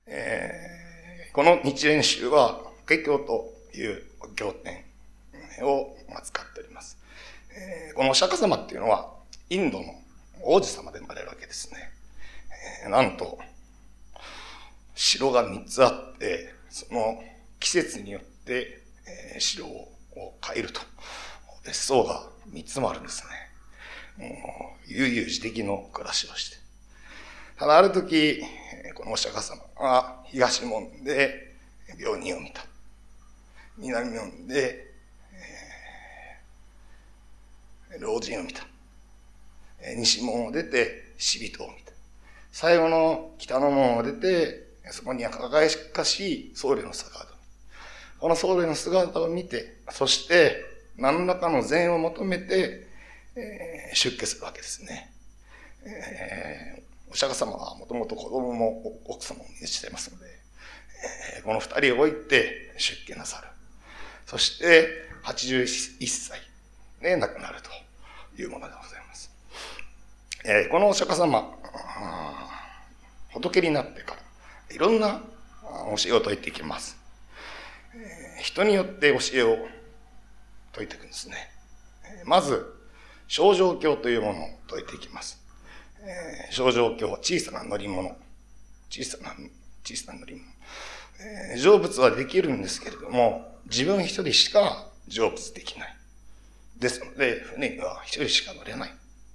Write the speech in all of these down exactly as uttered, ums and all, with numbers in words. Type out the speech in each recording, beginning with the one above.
えー、この日蓮宗は法華経という経典を使っております。えー、このお釈迦様っていうのはインドの王子様で生まれるわけですね。えー、なんと城がみっつあって、その季節によって、えー、城を変えると。別荘がみっつもあるんですね。もう悠々自適の暮らしをして。ただある時、このお釈迦様が東門で病人を見た。南門で、えー、老人を見た。西門を出て死人を見た。最後の北の門を出て、そこには輝かしい僧侶の姿。この僧侶の姿を見て、そして何らかの善を求めて、えー、出家するわけですね。えー、お釈迦様はもともと子供も奥様も召していますので、えー、この二人を置いて出家なさる。そしてはちじゅういっさいで亡くなるというものでございます。えー、このお釈迦様、仏になってからいろんな教えを説いていきます。えー、人によって教えを説いていくんですね。まず、清浄経というものを説いていきます。えー、清浄経、小さな乗り物。小さな、小さな乗り物。えー、成仏はできるんですけれども、自分一人しか成仏できない。ですので、船には一人しか乗れない。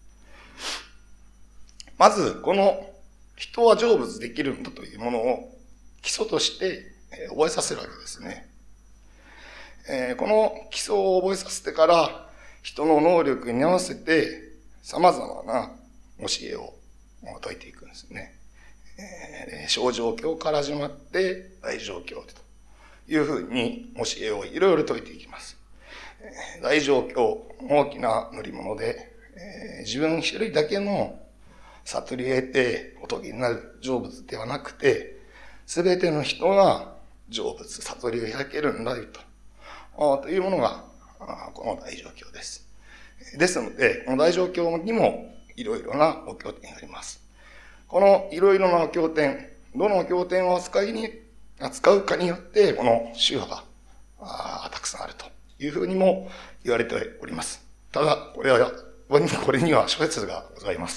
まず、この人は成仏できるんだというものを基礎として、えー、覚えさせるわけですね。えー、この基礎を覚えさせてから、人の能力に合わせて様々な教えを説いていくんですね。えー、清浄経から始まって大乗経というふうに教えをいろいろ説いていきます。えー、大乗経、大きな乗り物で、えー、自分一人だけの悟りを得て仏になる成仏ではなくて、すべての人が成仏、悟りを開けるんだよと。というものが、この大乗経です。ですので、この大乗経にもいろいろなお経典があります。このいろいろなお経典、どの経典を扱いに、扱うかによって、この宗派がたくさんあるというふうにも言われております。ただ、これは、これには諸説がございます。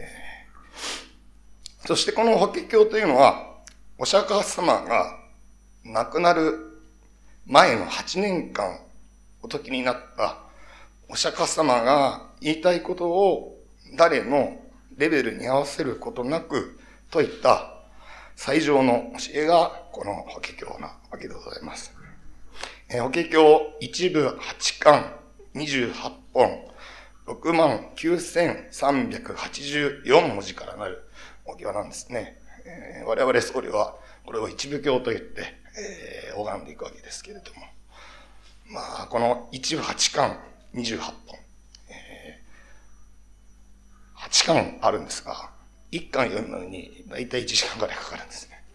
えー、そしてこの法華経というのは、お釈迦様が亡くなる前のはちねんかんお時になったお釈迦様が言いたいことを誰のレベルに合わせることなく説いた最上の教えがこの法華経なわけでございます。えー、法華経一部はちかんにじゅうはっぽんろくまんきゅうせんさんびゃくはちじゅうよんもじからなるお経なんですね。えー、我々僧侶はこれを一部経と言ってえー、拝んでいくわけですけれども。まあ、この一部はちかんにじゅうはっぽん。えー、はちかんあるんですが、いっかん読むのにだいたいいちじかんぐらいかかるんですね。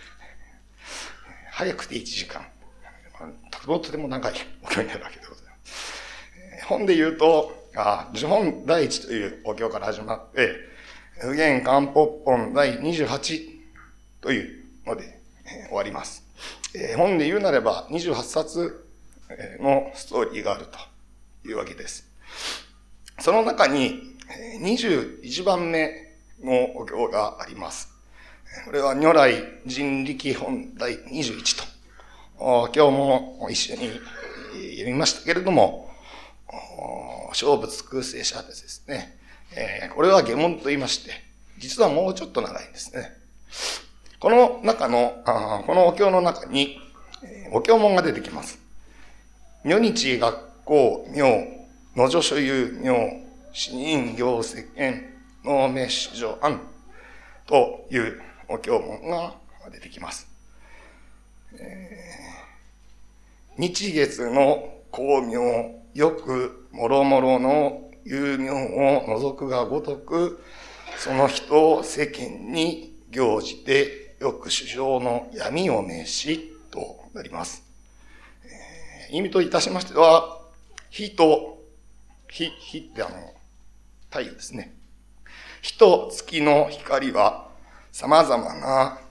早くていちじかん。とても長いお経になるわけでございます。えー、本で言うと、あ呪本第一というお経から始まって、普賢漢법本第にじゅうはちというので、えー、終わります。えー、本で言うなればにじゅうはっさつのストーリーがあるというわけです。その中ににじゅういちばんめのお経があります。これは如来人力本第にじゅういちと。今日も一緒に読みましたけれども、勝仏空性者ですね。えー、これは下門と言いまして、実はもうちょっと長いんですね。この中の、このお経の中に、お経文が出てきます。如日学校名、の助所有名、死人行世間、能滅主女案というお経文が出てきます。えー、日月の光明、よくもろもろの有名を除くがごとく、その人を世間に行じて、よく主情の闇を滅し、となります。えー、意味といたしましては、火と、火、火ってあの、太陽ですね。火と月の光は様々な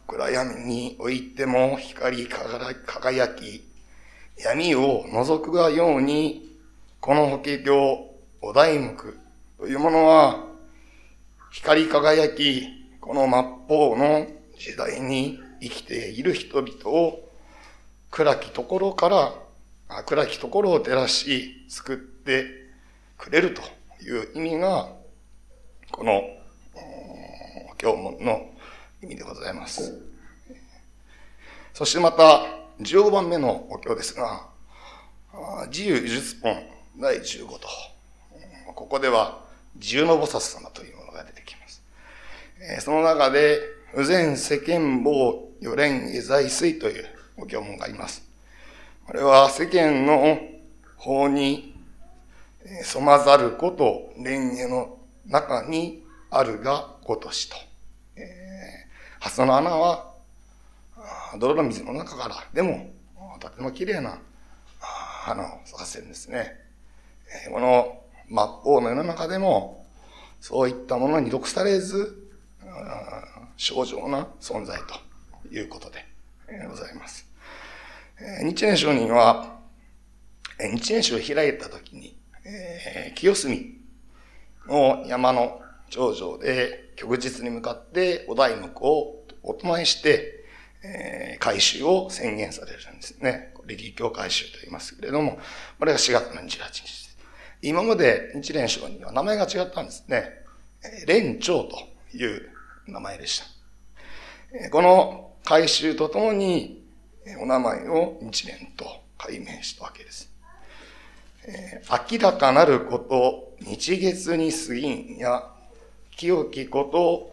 暗闇においても光り輝き、闇を覗くがように、この法華経、お題目というものは、光り輝き、この末法の時代に生きている人々を、暗きところから、暗きところを照らし、救ってくれるという意味が、この経文の意味でございます。そしてまた、じゅうごばんめのお経ですが、自由呪術本だいじゅうごと。ここでは、自由の菩薩様というものが出てきます。その中で、右前世間法四蓮下在水というお経文があります。これは世間の法に染まざること蓮華の中にあるがごとしと。えー、蓮の穴は泥の水の中からでもとても綺麗な花を咲かせるんですね。この末法の世の中でもそういったものに毒されず清浄な存在ということでございます。日蓮上人は日蓮宗を開いたときに、えー、清澄の山の頂上で旭日に向かってお題目をお唱えして、えー、改宗を宣言されるんですね。利義教改宗と言いますけれども、これがしがつのにじゅうはちにちです。今まで日蓮上人は名前が違ったんですね。蓮長という名前でした。この改宗とともにお名前を日蓮と改名したわけです。明らかなること、日月に過ぎんや、清きこと、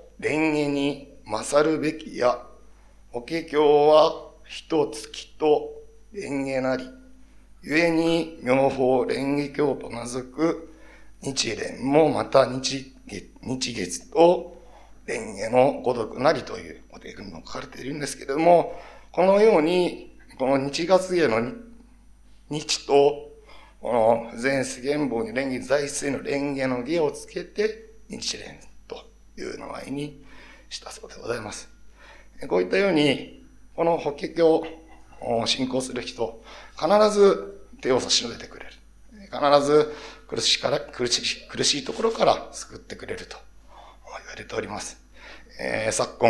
蓮華に勝るべきや、法華経は一月と蓮華なり、故に妙法蓮華経と名付く日蓮もまた日月、日月と蓮華のごとくなりというお手紙も書かれているんですけれども、このように、この日月下の日と、この前世間法に蓮華在水の蓮華の下をつけて、日蓮という名前にしたそうでございます。こういったように、この法華経を信仰する人、必ず手を差し伸べてくれる。必ず苦しから苦しい、苦しいところから救ってくれると言われております。えー、昨今、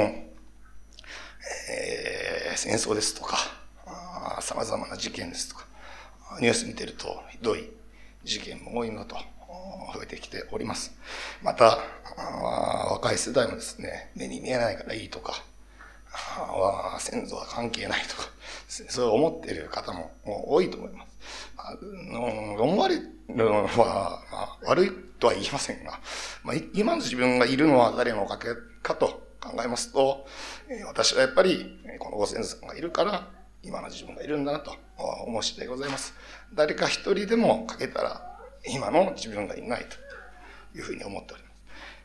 えー、戦争ですとか、様々な事件ですとか、ニュース見てるとひどい事件も多いのと増えてきております。また、若い世代もですね、目に見えないからいいとか、先祖は関係ないとか、そう思っている方も多いと思います。思われるのは、まあ、悪いとは言いませんが、まあ、今の自分がいるのは誰のおかげかと考えますと、私はやっぱりこのご先祖さんがいるから、今の自分がいるんだなと思う次第でございます。誰か一人でも欠けたら、今の自分がいないというふうに思っております。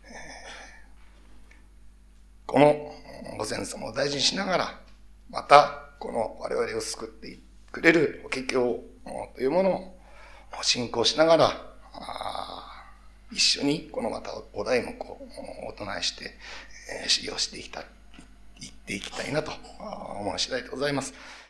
このご先祖様を大事にしながら、また、この我々を救ってくれる法華経というものを信仰しながら、一緒にこのまたお題目をお唱えして、修行していきたい、いっていきたいなと思う次第でございます。